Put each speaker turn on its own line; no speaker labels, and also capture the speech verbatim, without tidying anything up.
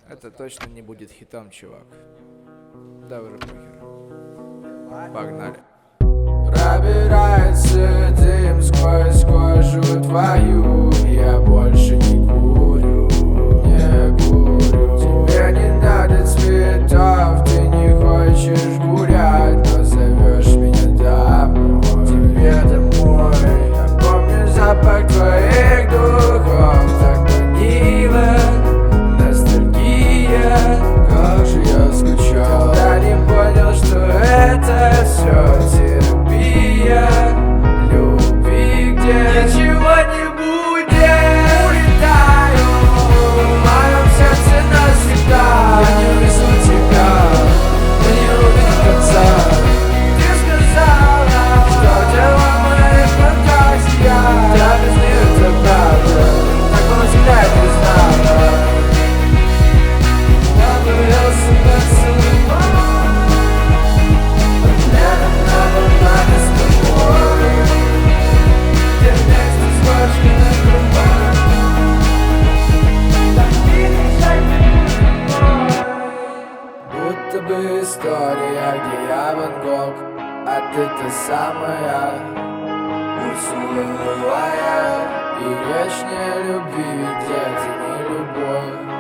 Это точно не будет хитом, чувак. Да уже похер. Погнали.
Пробирается дым сквозь кожу твою. Я больше не курю, не курю. Тебе не надо цветов, ты не хочешь гулять, но зовешь меня домой. Тебе домой. Я помню запах твоих духов, так манила ностальгия. Как же я скучал, я не понял, что это все терапия любви, где ничего не будет. Улетаю в моем сердце навсегда. Я не увезу тебя, я не увижу конца. Ты сказала, что дело в моих фантазиях. Я без них это правда, так было всегда, я не знала. Я боялся поцеловать. Надо, надо, надо с тобой. Ты вместе с башкой накрывай. Так переезжай домой. Будто бы история, где я Ван Гог, а ты та самая Урсула Левая. И речь не любви, ведь это не любовь.